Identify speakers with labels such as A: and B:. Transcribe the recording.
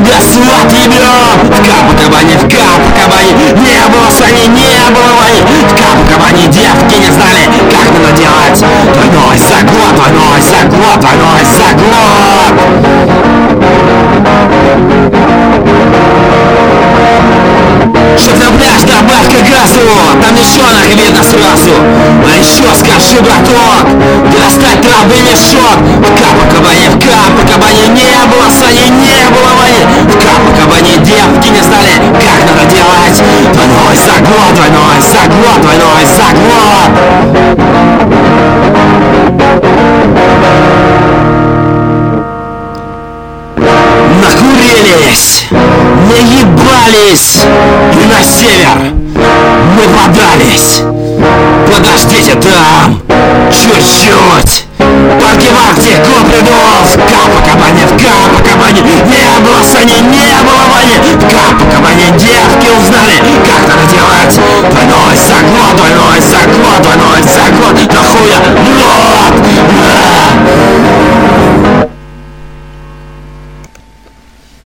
A: гасу отъебем. В Кабу-Кабане, не было саней, не было войны. В Кабу-Кабане девки не знали, как надо делать. Двойной заглот, двойной заглот, двойной заглот. Чтоб на пляж добавка газу, там девчонок видно сразу. А еще скажи, браток, где достать травы мешок? В Кабу-Кабане не было саней, не было войны. В Кабу-Кабане девки не знали, как надо делать. Двойной заглот, двойной заглот, двойной заглот. Накурились, наебались и на север мы подались. Подождите там чуть-чуть. Парки в Арктику